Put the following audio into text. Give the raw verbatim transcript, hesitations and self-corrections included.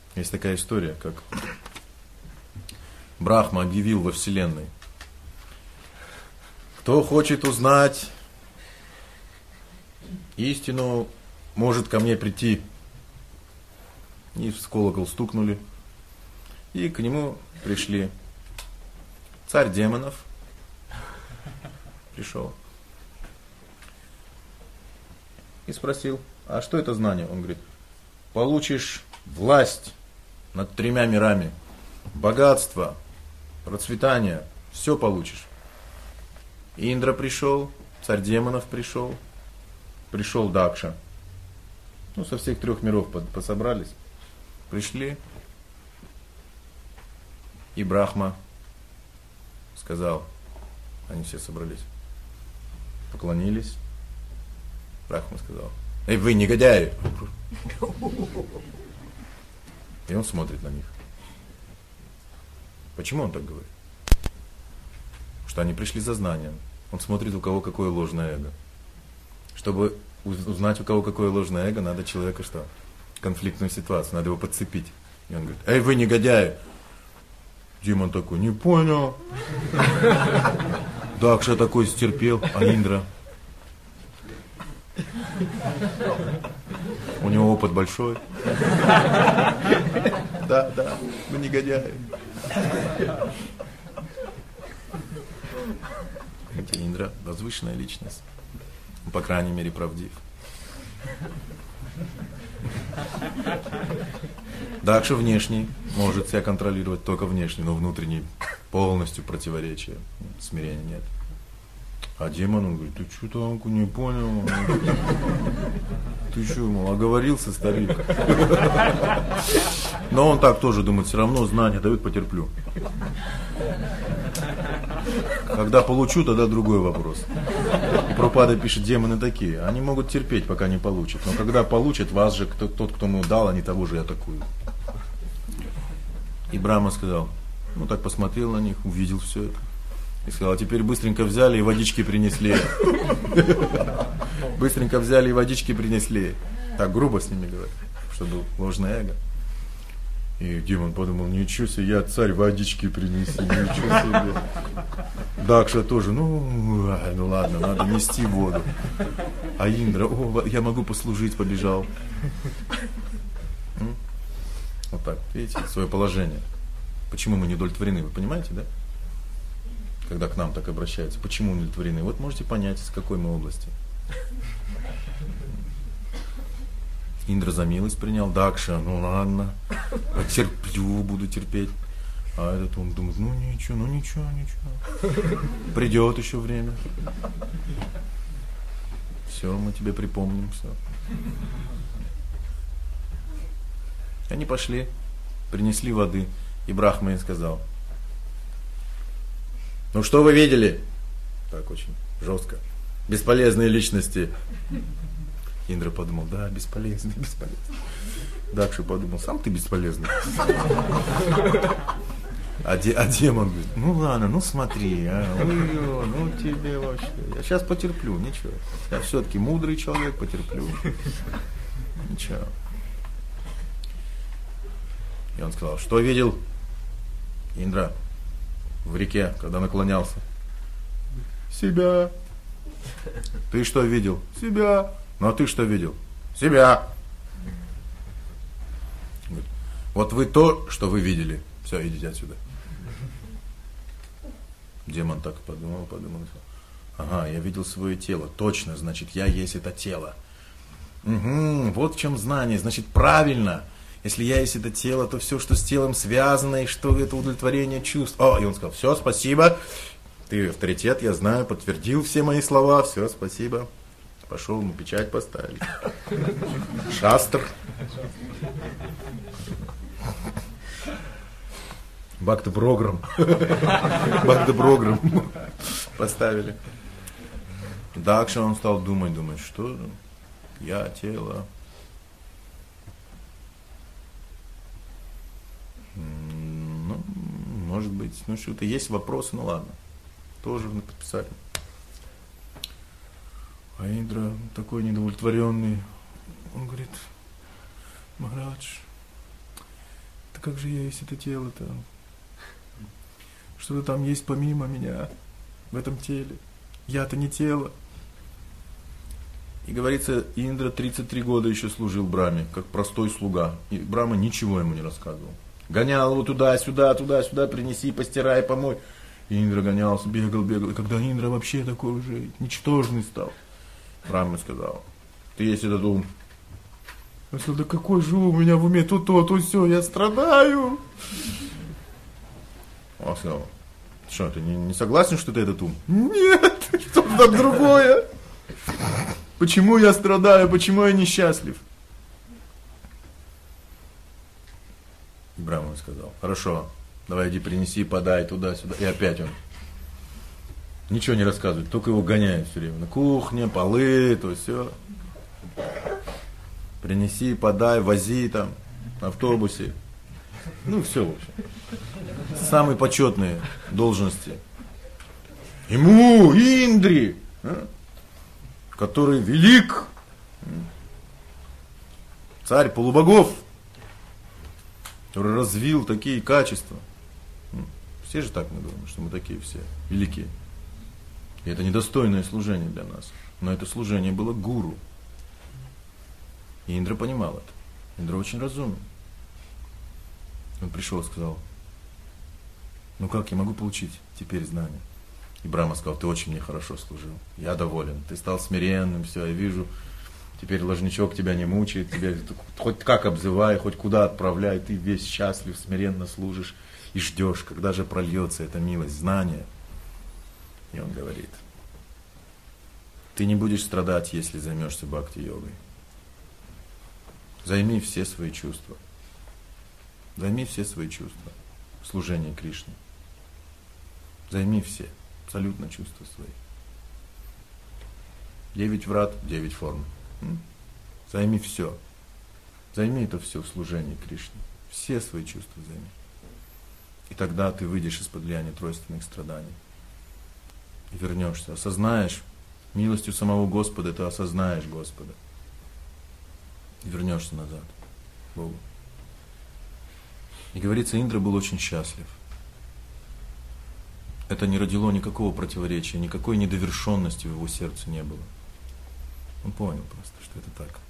Есть такая история, как Брахма объявил во Вселенной: кто хочет узнать истину, может ко мне прийти. И в колокол стукнули, и к нему пришли. Царь демонов пришел и спросил: а что это знание? Он говорит: получишь власть над тремя мирами, богатство, процветание, все получишь. Индра пришел, царь демонов пришел, пришел Дакша. Ну, со всех трех миров пособрались, пришли, и Брахма сказал, они все собрались, поклонились. Брахма сказал: эй, вы негодяи! И он смотрит на них. Почему он так говорит? Что они пришли за знанием. Он смотрит, у кого какое ложное эго. Чтобы узнать, у кого какое ложное эго, надо человека что? Конфликтную ситуацию, надо его подцепить. И он говорит: эй, вы негодяи! Демон такой: не понял. Дакша такой стерпел, а Индра? У него опыт большой. Да, да, вы негодяи. Хотя Индра возвышенная личность. По крайней мере, правдив. Дакша внешний может себя контролировать, только внешний, но внутренний полностью противоречие. Смирения нет. А демон, он говорит: ты что там не понял? Ты что, мол, оговорился, старик? Но он так тоже думает: все равно знания дают, потерплю. Когда получу, тогда другой вопрос. И Прабхупада пишет: демоны такие, они могут терпеть, пока не получат. Но когда получат, вас же, кто, тот, кто ему дал, они того же и атакуют. И Брахма сказал, ну так посмотрел на них, увидел все это. И сказал: а теперь быстренько взяли и водички принесли. Быстренько взяли и водички принесли. Так грубо с ними говорят, чтобы ложное эго. И демон подумал: ничего себе, я царь, водички принеси, ничего себе. Дакша тоже: ну, ай, ну ладно, надо нести воду. А Индра: о, я могу послужить, побежал. Вот так, видите, свое положение. Почему мы не удовлетворены, вы понимаете, да? Когда к нам так обращаются, почему не удовлетворены? Вот можете понять, с какой мы области. Индра за милость принял, Дакша: ну ладно, терплю, буду терпеть. А этот он думает: ну ничего, ну ничего, ничего. Придет еще время. Все, мы тебе припомним, все. Они пошли, принесли воды, и Брахма им сказал: ну что вы видели? Так очень жестко. Бесполезные личности. Индра подумал: да, бесполезный, бесполезный. Дакша подумал: сам ты бесполезный. А, де, а демон говорит: ну ладно, ну смотри, а, ой, ну тебе вообще. Я сейчас потерплю, ничего. Я все-таки мудрый человек, потерплю. Ничего. И он сказал: что видел Индра в реке, когда наклонялся? Себя. Ты что видел? Себя. Ну а ты что видел? Себя. Говорит: вот вы то, что вы видели. Все, идите отсюда. Демон так подумал, подумал. Ага, я видел свое тело. Точно, значит, я есть это тело. Угу, вот в чем знание. Значит, правильно. Если я есть это тело, то все, что с телом связано, и что это удовлетворение чувств. О, и он сказал: все, спасибо. Ты авторитет, я знаю, подтвердил все мои слова. Все, спасибо. Пошел, мы печать поставили. Шастр. Бхакти-программ. Бхакти-программ поставили. Дакша, он стал думать, думать, что я тело. Ну, может быть, ну что-то есть вопросы, ну ладно. Тоже подписали. А Индра такой недовлетворенный. Он говорит: Махарадж, это как же я есть это тело-то? Что-то там есть помимо меня в этом теле. Я-то не тело. И говорится, Индра тридцать три года еще служил Брахме, как простой слуга. И Брахма ничего ему не рассказывал. Гонял его туда-сюда, туда-сюда, принеси, постирай, помой. И Индра гонялся, бегал, бегал. И когда Индра вообще такой уже ничтожный стал, Брахма сказал, ты есть этот ум. Он сказал, да какой же ум, у меня в уме то то, то все, я страдаю. Он сказал, что, ты не, не согласен, что ты этот ум? Нет, что-то там другое. Почему я страдаю, почему я несчастлив? И Брахма сказал, хорошо, давай иди принеси, подай туда-сюда. И опять он ничего не рассказывает, только его гоняет все время. На кухне, полы, то все. Принеси, подай, вози там, на автобусе. Ну, все, в общем. Самые почетные должности. Ему, Индре, а, который велик, царь полубогов, который развил такие качества. Все же так мы думаем, что мы такие все великие. И это недостойное служение для нас. Но это служение было гуру. И Индра понимал это. Индра очень разумен. Он пришел и сказал, ну как я могу получить теперь знания? И Брахма сказал, ты очень мне хорошо служил. Я доволен. Ты стал смиренным, все, я вижу. Теперь ложничок тебя не мучает. Тебя хоть как обзывай, хоть куда отправляй. Ты весь счастлив, смиренно служишь. И ждешь, когда же прольется эта милость, знание. И он говорит, ты не будешь страдать, если займешься бхакти-йогой. Займи все свои чувства. Займи все свои чувства в служении Кришне. Займи все, абсолютно чувства свои. Девять врат, девять форм. Займи все. Займи это все в служении Кришне. Все свои чувства займи. И тогда ты выйдешь из-под влияния тройственных страданий. И вернешься. Осознаешь, милостью самого Господа ты осознаешь Господа. И вернешься назад к Богу. И говорится, Индра был очень счастлив. Это не родило никакого противоречия, никакой недовершенности в его сердце не было. Он понял просто, что это так.